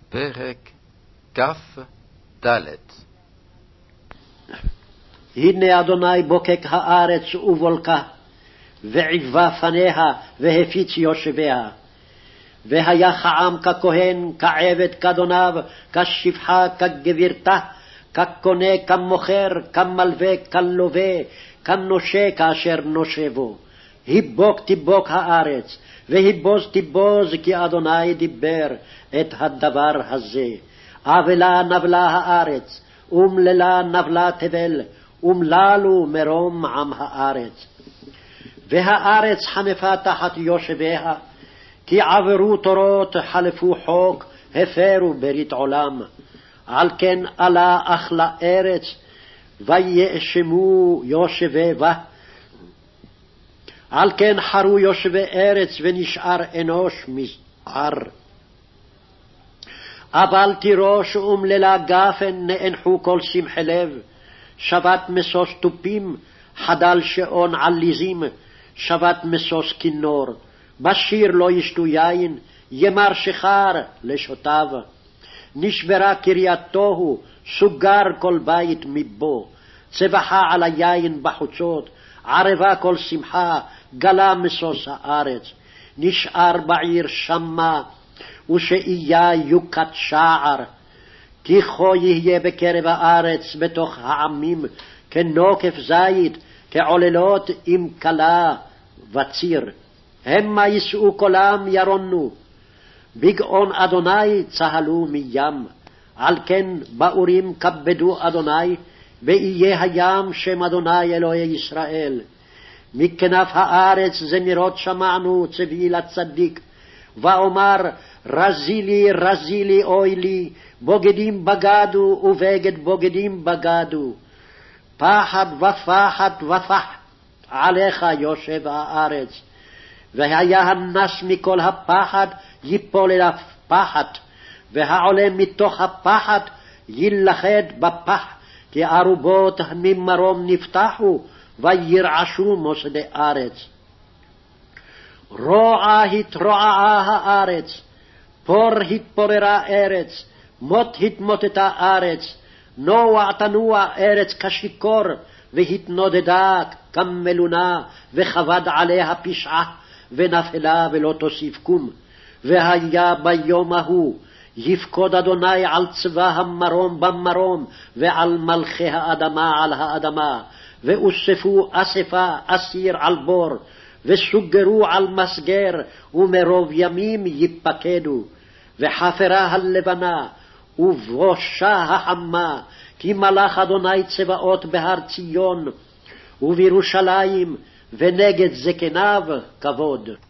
פרק כ"ד. הנה אדוני בוקק הארץ ובולקה, ועיבה פניה והפיץ יושביה. והיה כעם ככהן, כעבד כדוניו, כשפחה כגבירתה, כקונה כמוכר, כמלווה כלווה, כנושה כאשר נושה בו. היבוק תיבוק הארץ, והיבוז תיבוז, כי אדוני דיבר את הדבר הזה. אבלה נבלה הארץ, ומללה נבלה תבל, ומללו מרום עם הארץ. והארץ חנפה תחת יושביה, כי עברו תורות, חלפו חוק, הפרו ברית עולם. על כן עלה אכלה ארץ, ויאשמו יושבי בה. על כן חרו יושבי ארץ, ונשאר אנוש מזער. אבל תירוש ומללה גפן, נאנחו כל שמחי לב. שבת משוש תופים, חדל שעון עליזים, שבת משוש כינור. בשיר לא ישתו יין, ימר שחר לשוטיו. נשברה קרייתו, סוגר כל בית מבו. צבחה על היין בחוצות, ערבה כל שמחה, גלה משוש הארץ. נשאר בעיר שמה, ושאיה יוקת שער. כי כה יהיה בקרב הארץ בתוך העמים, כנוקף זית, כעוללות עם כלה וציר. המה יישאו קולם ירונו, בגאון אדוני צהלו מים. על כן באורים כבדו אדוני, באיי הים שם אדוני אלוהי ישראל. מכנף הארץ זמירות שמענו, צבי לצדיק. ואומר רזי לי אוי לי, בוגדים בגדו ובגד בוגדים בגדו. פחד ופחד ופח עליך יושב הארץ. והיה הנס מכל הפחד ייפול אל הפחד, והעולה מתוך הפחד יילכד בפח, כי ארובות ממרום נפתחו וירעשו מוסדי ארץ. רוע התרועעה הארץ, פור התפוררה ארץ, מות התמוטטה ארץ, נוע תנוע ארץ כשיקור, והתנודדה כמלונה, וכבד עליה פשעה, ונפלה ולא תוסיף קום. והיה ביום ההוא יפקוד אדוני על צבא המרום במרום, ועל מלכי האדמה על האדמה, ואוספו אספה אסיר על בור, וסוגרו על מסגר, ומרוב ימים ייפקדו. וחפרה הלבנה, ובושה החמה, כי מלך אדוני צבאות בהר ציון, ובירושלים, ונגד זקניו כבוד.